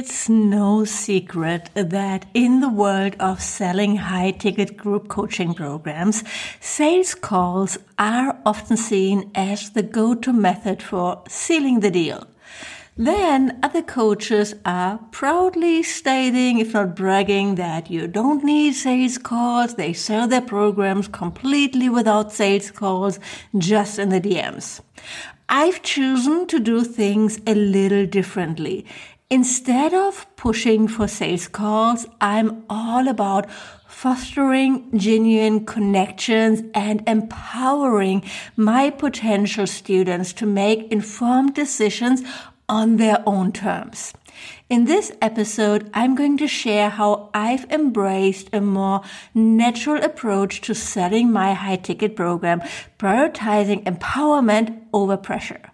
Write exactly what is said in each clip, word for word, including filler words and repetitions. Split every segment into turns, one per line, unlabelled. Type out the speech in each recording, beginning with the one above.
It's no secret that in the world of selling high-ticket group coaching programs, sales calls are often seen as the go-to method for sealing the deal. Then other coaches are proudly stating, if not bragging, that you don't need sales calls. They sell their programs completely without sales calls, just in the D Ms. I've chosen to do things a little differently. Instead of pushing for sales calls, I'm all about fostering genuine connections and empowering my potential students to make informed decisions on their own terms. In this episode, I'm going to share how I've embraced a more natural approach to selling my high-ticket program, prioritizing empowerment over pressure.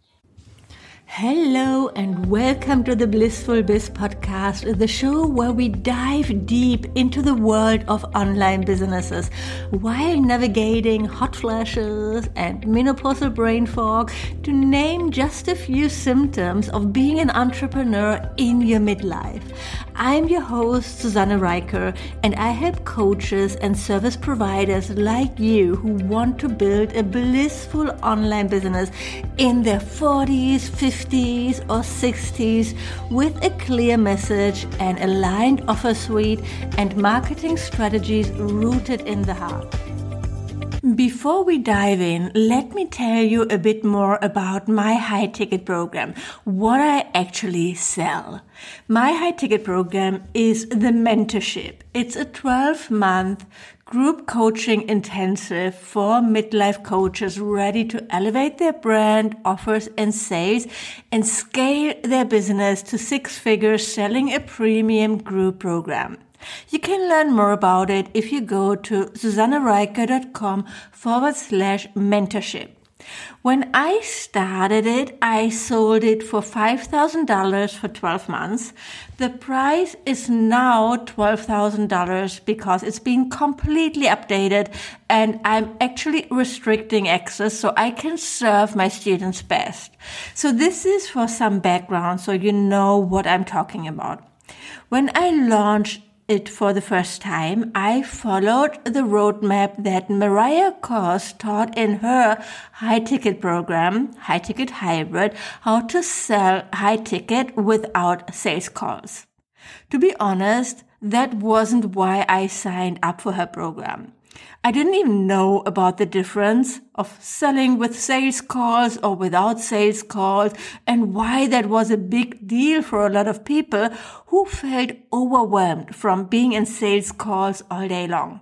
Hello and welcome to the Blissful Biz podcast, the show where we dive deep into the world of online businesses while navigating hot flashes and menopausal brain fog, to name just a few symptoms of being an entrepreneur in your midlife. I'm your host, Susanne Reiker, and I help coaches and service providers like you who want to build a blissful online business in their forties, fifties, or sixties with a clear message, an aligned offer suite, and marketing strategies rooted in the heart. Before we dive in, let me tell you a bit more about my high-ticket program, what I actually sell. My high-ticket program is the mentorship. It's a twelve-month group coaching intensive for midlife coaches ready to elevate their brand, offers, and sales and scale their business to six figures selling a premium group program. You can learn more about it if you go to susannereiker.com forward slash mentorship. When I started it, I sold it for five thousand dollars for twelve months. The price is now twelve thousand dollars because it's been completely updated and I'm actually restricting access so I can serve my students best. So this is for some background so you know what I'm talking about. When I launched it for the first time, I followed the roadmap that Mariah Kos taught in her high-ticket program, High-Ticket Hybrid, how to sell high-ticket without sales calls. To be honest, that wasn't why I signed up for her program. I didn't even know about the difference of selling with sales calls or without sales calls and why that was a big deal for a lot of people who felt overwhelmed from being in sales calls all day long.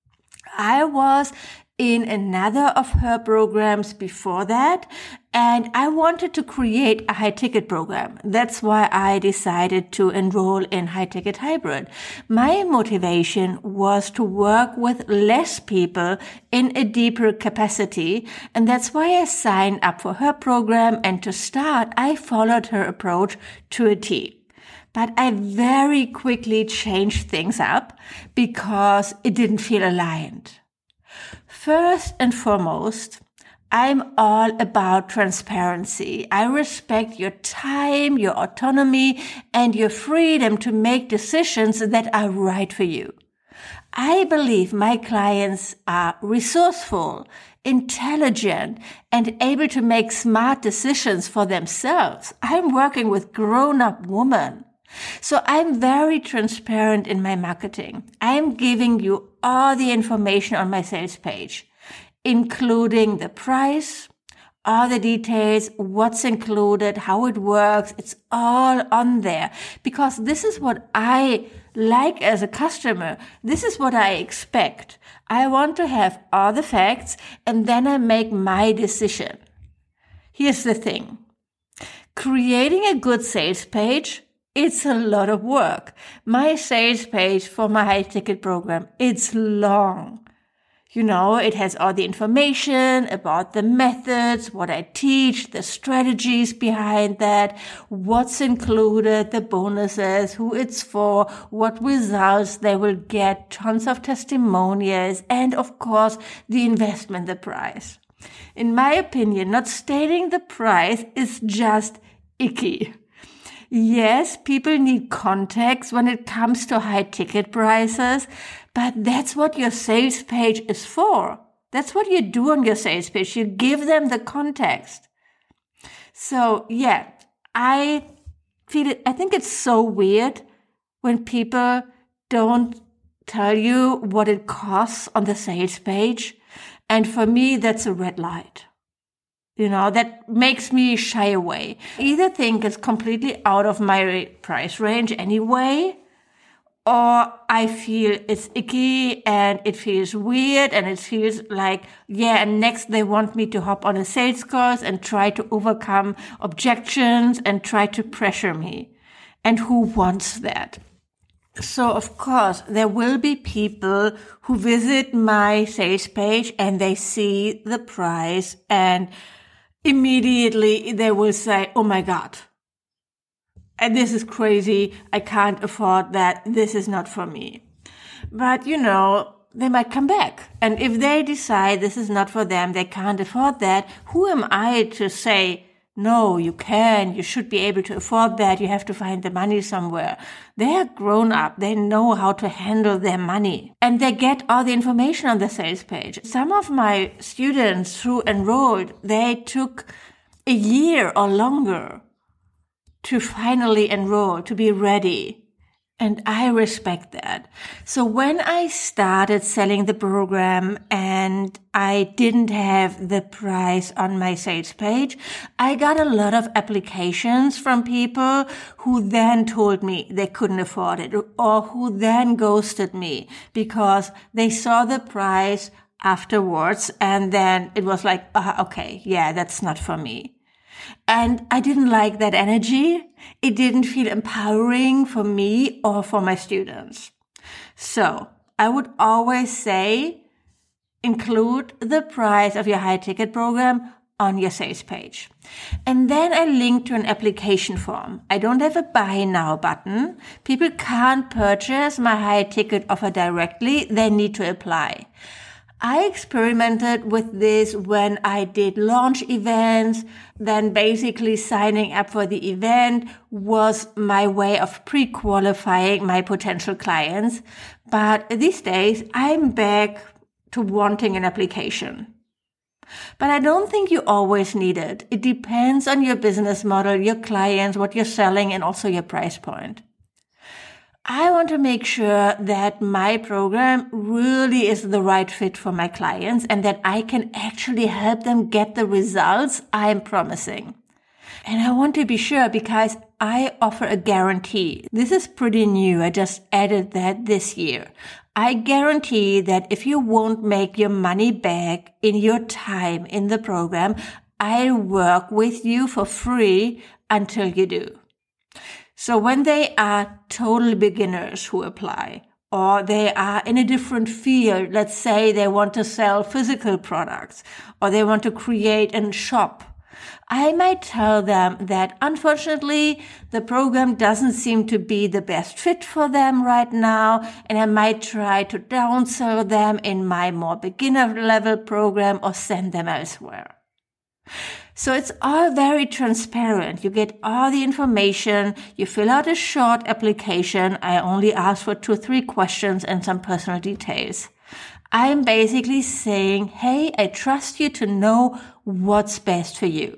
I was in another of her programs before that, and I wanted to create a high-ticket program. That's why I decided to enroll in High-Ticket Hybrid. My motivation was to work with less people in a deeper capacity, and that's why I signed up for her program, and to start, I followed her approach to a T. But I very quickly changed things up because it didn't feel aligned. First and foremost, I'm all about transparency. I respect your time, your autonomy, and your freedom to make decisions that are right for you. I believe my clients are resourceful, intelligent, and able to make smart decisions for themselves. I'm working with grown-up women. So I'm very transparent in my marketing. I'm giving you all the information on my sales page, including the price, all the details, what's included, how it works. It's all on there because this is what I like as a customer. This is what I expect. I want to have all the facts and then I make my decision. Here's the thing. Creating a good sales page, it's a lot of work. My sales page for my high-ticket program, it's long. You know, it has all the information about the methods, what I teach, the strategies behind that, what's included, the bonuses, who it's for, what results they will get, tons of testimonials, and of course, the investment, the price. In my opinion, not stating the price is just icky. Yes, people need context when it comes to high ticket prices, but that's what your sales page is for. That's what you do on your sales page. You give them the context. So yeah, I feel it. I think it's so weird when people don't tell you what it costs on the sales page. And for me, that's a red light. You know, that makes me shy away. I either think it's completely out of my price range anyway, or I feel it's icky and it feels weird and it feels like, yeah, and next they want me to hop on a sales course and try to overcome objections and try to pressure me. And who wants that? So, of course, there will be people who visit my sales page and they see the price and immediately they will say, oh my God, and this is crazy. I can't afford that. This is not for me. But, you know, they might come back. And if they decide this is not for them, they can't afford that, who am I to say, no, you can, you should be able to afford that, you have to find the money somewhere. They are grown up, they know how to handle their money. And they get all the information on the sales page. Some of my students who enrolled, they took a year or longer to finally enroll, to be ready. And I respect that. So when I started selling the program and I didn't have the price on my sales page, I got a lot of applications from people who then told me they couldn't afford it, or who then ghosted me because they saw the price afterwards and then it was like, uh, okay, yeah, that's not for me. And I didn't like that energy. It didn't feel empowering for me or for my students. So I would always say, include the price of your high ticket program on your sales page. And then I link to an application form. I don't have a buy now button. People can't purchase my high ticket offer directly. They need to apply. I experimented with this when I did launch events. Then basically signing up for the event was my way of pre-qualifying my potential clients. But these days, I'm back to wanting an application. But I don't think you always need it. It depends on your business model, your clients, what you're selling, and also your price point. I want to make sure that my program really is the right fit for my clients and that I can actually help them get the results I'm promising. And I want to be sure because I offer a guarantee. This is pretty new. I just added that this year. I guarantee that if you won't make your money back in your time in the program, I'll work with you for free until you do. So when they are total beginners who apply, or they are in a different field, let's say they want to sell physical products, or they want to create a shop, I might tell them that unfortunately the program doesn't seem to be the best fit for them right now, and I might try to downsell them in my more beginner level program or send them elsewhere. So it's all very transparent. You get all the information. You fill out a short application. I only ask for two or three questions and some personal details. I'm basically saying, hey, I trust you to know what's best for you.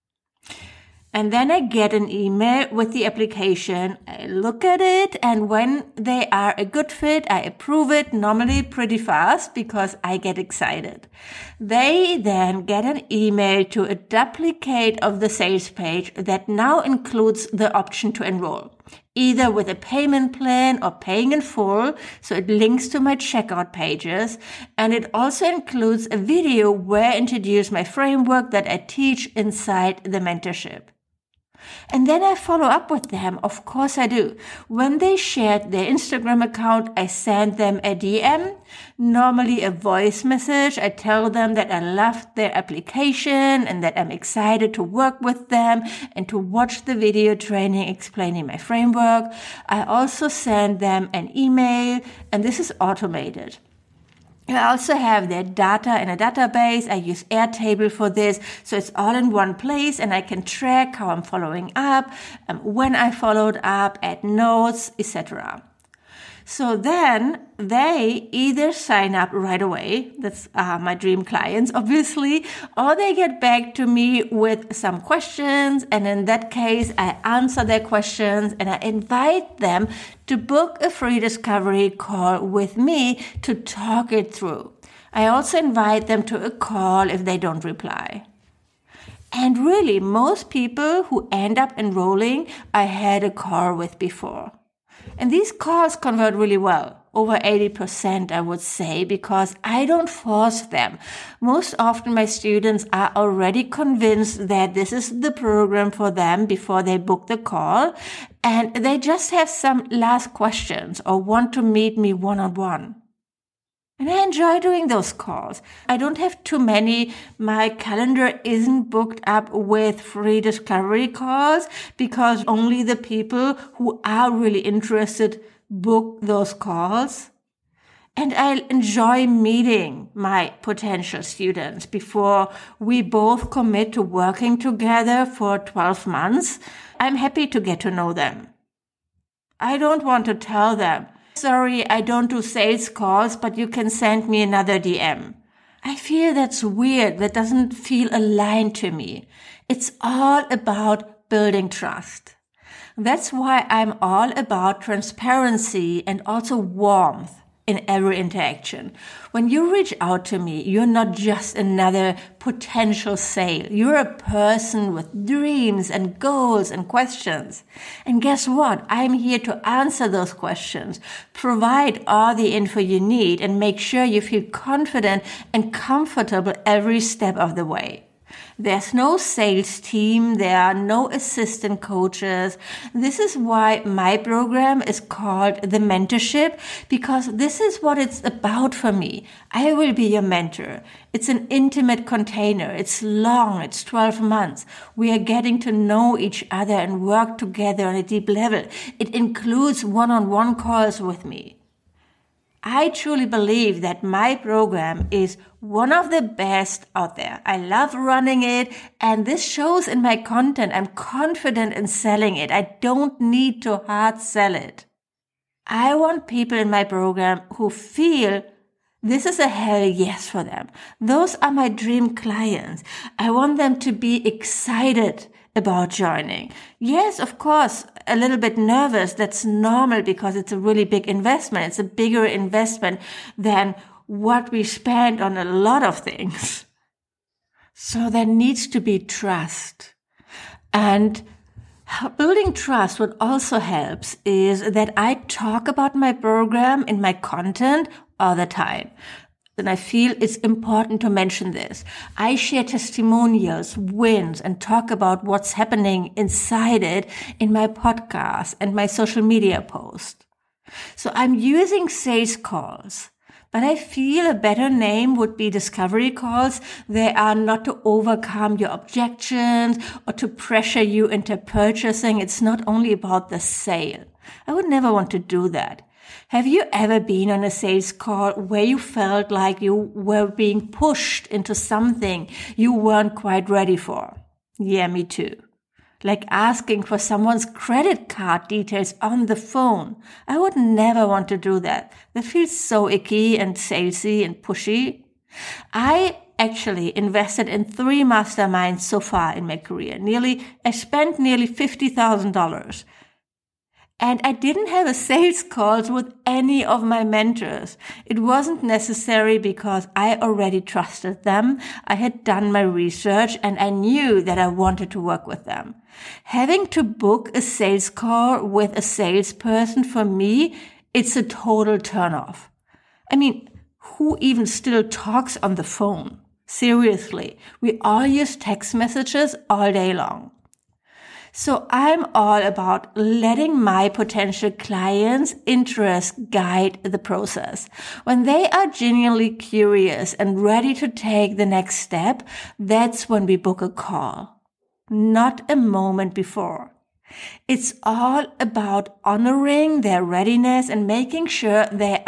And then I get an email with the application. I look at it, and when they are a good fit, I approve it, normally pretty fast because I get excited. They then get an email to a duplicate of the sales page that now includes the option to enroll, either with a payment plan or paying in full, so it links to my checkout pages, and it also includes a video where I introduce my framework that I teach inside the mentorship. And then I follow up with them. Of course I do. When they shared their Instagram account, I send them a D M, normally a voice message. I tell them that I loved their application and that I'm excited to work with them and to watch the video training explaining my framework. I also send them an email, and this is automated. I also have their data in a database. I use Airtable for this. So it's all in one place and I can track how I'm following up, um, when I followed up, add notes, et cetera. So then they either sign up right away, that's uh, my dream clients, obviously, or they get back to me with some questions. And in that case, I answer their questions and I invite them to book a free discovery call with me to talk it through. I also invite them to a call if they don't reply. And really, most people who end up enrolling, I had a call with before. And these calls convert really well, over eighty percent, I would say, because I don't force them. Most often my students are already convinced that this is the program for them before they book the call, and they just have some last questions or want to meet me one-on-one. And I enjoy doing those calls. I don't have too many. My calendar isn't booked up with free discovery calls because only the people who are really interested book those calls. And I enjoy meeting my potential students before we both commit to working together for twelve months. I'm happy to get to know them. I don't want to tell them, sorry, I don't do sales calls, but you can send me another D M. I feel that's weird. That doesn't feel aligned to me. It's all about building trust. That's why I'm all about transparency and also warmth in every interaction. When you reach out to me, you're not just another potential sale. You're a person with dreams and goals and questions. And guess what? I'm here to answer those questions, provide all the info you need, and make sure you feel confident and comfortable every step of the way. There's no sales team. There are no assistant coaches. This is why my program is called the mentorship, because this is what it's about for me. I will be your mentor. It's an intimate container. It's long. It's twelve months. We are getting to know each other and work together on a deep level. It includes one-on-one calls with me. I truly believe that my program is one of the best out there. I love running it, and this shows in my content. I'm confident in selling it. I don't need to hard sell it. I want people in my program who feel this is a hell yes for them. Those are my dream clients. I want them to be excited about joining. Yes, of course, a little bit nervous. That's normal because it's a really big investment. It's a bigger investment than what we spend on a lot of things. So there needs to be trust. And building trust, what also helps is that I talk about my program in my content all the time. And I feel it's important to mention this. I share testimonials, wins, and talk about what's happening inside it in my podcast and my social media post. So I'm using sales calls, but I feel a better name would be discovery calls. They are not to overcome your objections or to pressure you into purchasing. It's not only about the sale. I would never want to do that. Have you ever been on a sales call where you felt like you were being pushed into something you weren't quite ready for? Yeah, me too. Like asking for someone's credit card details on the phone. I would never want to do that. That feels so icky and salesy and pushy. I actually invested in three masterminds so far in my career. Nearly, I spent nearly fifty thousand dollars. And I didn't have a sales calls with any of my mentors. It wasn't necessary because I already trusted them. I had done my research and I knew that I wanted to work with them. Having to book a sales call with a salesperson, for me, it's a total turnoff. I mean, who even still talks on the phone? Seriously, we all use text messages all day long. So I'm all about letting my potential clients' interests guide the process. When they are genuinely curious and ready to take the next step, that's when we book a call, not a moment before. It's all about honoring their readiness and making sure they are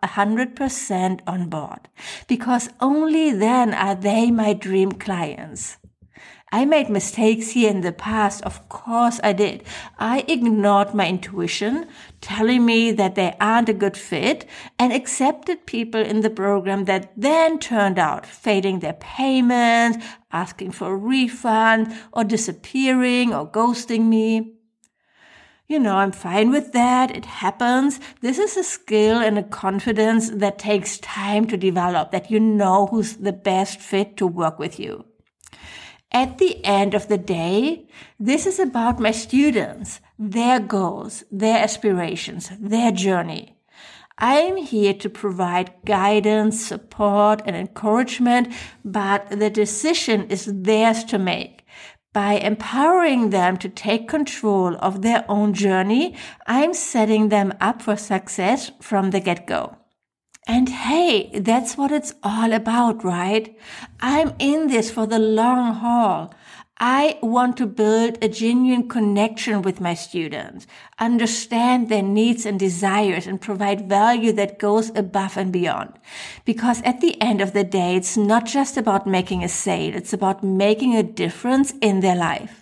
one hundred percent on board, because only then are they my dream clients. I made mistakes here in the past. Of course I did. I ignored my intuition, telling me that they aren't a good fit, and accepted people in the program that then turned out failing their payments, asking for a refund, or disappearing or ghosting me. You know, I'm fine with that. It happens. This is a skill and a confidence that takes time to develop, that you know who's the best fit to work with you. At the end of the day, this is about my students, their goals, their aspirations, their journey. I'm here to provide guidance, support, and encouragement, but the decision is theirs to make. By empowering them to take control of their own journey, I'm setting them up for success from the get-go. And hey, that's what it's all about, right? I'm in this for the long haul. I want to build a genuine connection with my students, understand their needs and desires, and provide value that goes above and beyond. Because at the end of the day, it's not just about making a sale, it's about making a difference in their life.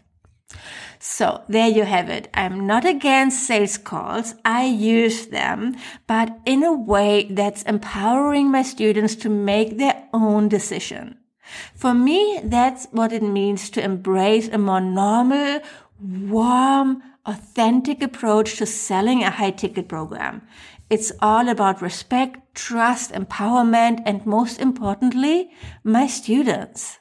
So there you have it. I'm not against sales calls. I use them, but in a way that's empowering my students to make their own decision. For me, that's what it means to embrace a more normal, warm, authentic approach to selling a high-ticket program. It's all about respect, trust, empowerment, and most importantly, my students.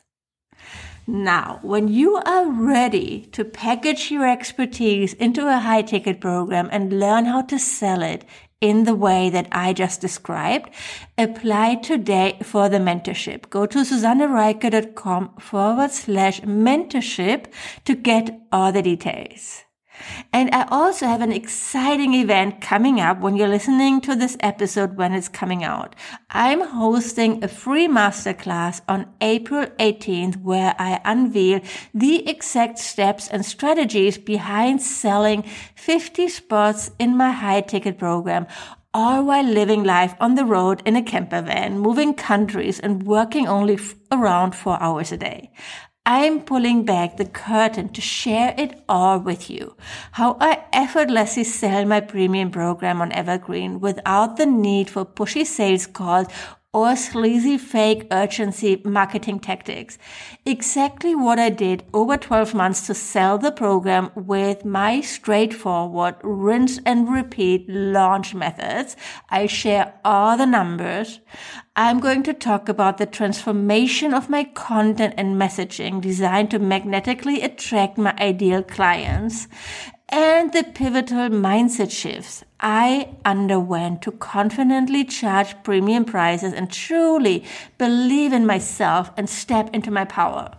Now, when you are ready to package your expertise into a high-ticket program and learn how to sell it in the way that I just described, apply today for the mentorship. Go to susannereiche.com forward slash mentorship to get all the details. And I also have an exciting event coming up when you're listening to this episode when it's coming out. I'm hosting a free masterclass on April eighteenth where I unveil the exact steps and strategies behind selling fifty spots in my high-ticket program, all while living life on the road in a camper van, moving countries and working only f- around four hours a day. I'm pulling back the curtain to share it all with you. How I effortlessly sell my premium program on Evergreen without the need for pushy sales calls or sleazy fake urgency marketing tactics. Exactly what I did over twelve months to sell the program with my straightforward rinse and repeat launch methods. I share all the numbers. I'm going to talk about the transformation of my content and messaging designed to magnetically attract my ideal clients, and the pivotal mindset shifts I underwent to confidently charge premium prices and truly believe in myself and step into my power.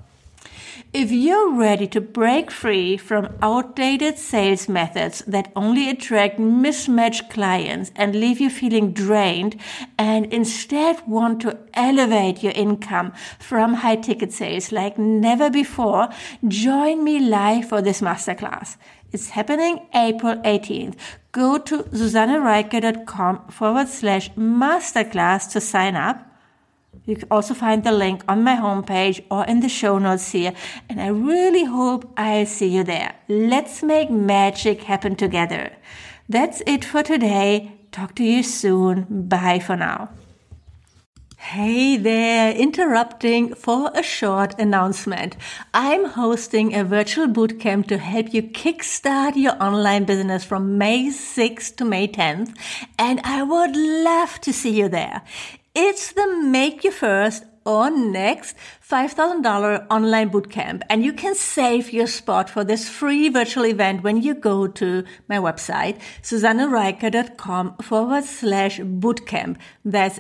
If you're ready to break free from outdated sales methods that only attract mismatched clients and leave you feeling drained, and instead want to elevate your income from high-ticket sales like never before, join me live for this masterclass. It's happening April eighteenth. Go to susannereiche.com forward slash masterclass to sign up. You can also find the link on my homepage or in the show notes here. And I really hope I'll see you there. Let's make magic happen together. That's it for today. Talk to you soon. Bye for now. Hey there, interrupting for a short announcement. I'm hosting a virtual bootcamp to help you kickstart your online business from May sixth to May tenth, and I would love to see you there. It's the Make You First or Next five thousand dollars online bootcamp, and you can save your spot for this free virtual event when you go to my website, susannereiche.com forward slash bootcamp. That's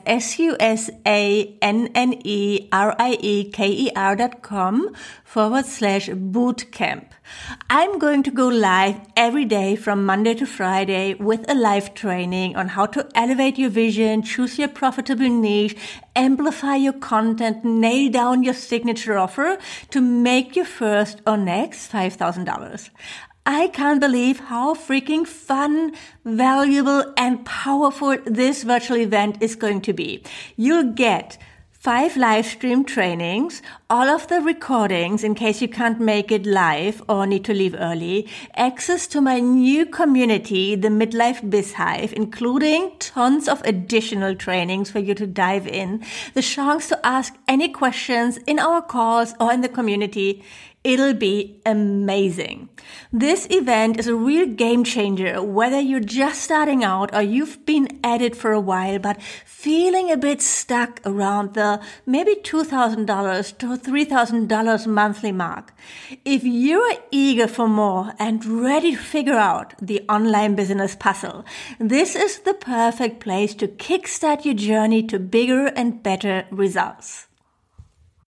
S-U-S-A-N-N-E-R-I-E-K-E-R dot com forward slash bootcamp. I'm going to go live every day from Monday to Friday with a live training on how to elevate your vision, choose your profitable niche, amplify your content, nail down your signature offer to make your first or next five thousand dollars. I can't believe how freaking fun, valuable, and powerful this virtual event is going to be. You'll get five live stream trainings, all of the recordings in case you can't make it live or need to leave early, access to my new community, the Midlife Biz Hive, including tons of additional trainings for you to dive in, the chance to ask any questions in our calls or in the community. It'll be amazing. This event is a real game changer, whether you're just starting out or you've been at it for a while, but feeling a bit stuck around the maybe two thousand dollars to three thousand dollars monthly mark. If you're eager for more and ready to figure out the online business puzzle, this is the perfect place to kickstart your journey to bigger and better results.